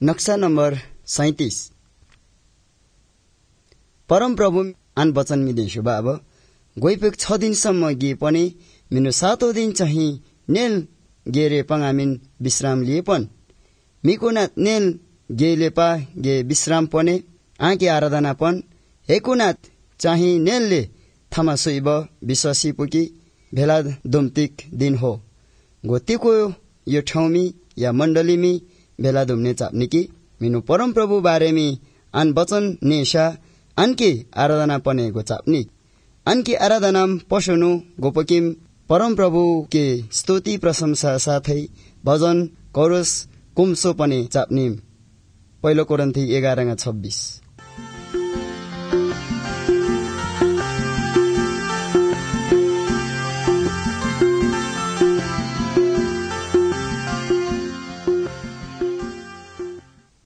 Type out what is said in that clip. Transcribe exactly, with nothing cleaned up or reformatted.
नक्सा नम्बर सैतीस। परमप्रभु आन वचन मिदेशु बाब गइपेक छ दिनसम्म गे पनि मिनु सातौं दिन चाहिँ नेल गेरे पंगामिन विश्राम लिए पन मिकुनाथ नेल गेले पा गे विश्राम पने आके आराधना पन हेकुनाथ चाहिँ नेलले थमा सोइब विश्वासी पुकी भेला दुम्तिक दिन हो गोतीको यो ठाउँमी या मण्डलीमी भेला दुम्ने चाप्निकी मिनु परमप्रभु बारेमी आन वचन नेशा अनके आराधना पने गो चाप्नी अनके आराधना पसुनु गोपकिम परमप्रभु के स्तुति प्रशंसा साथै भजन कोरस कुम्सो पने चाप्निम। पहिलो कोरिन्थी एघार छब्बीस।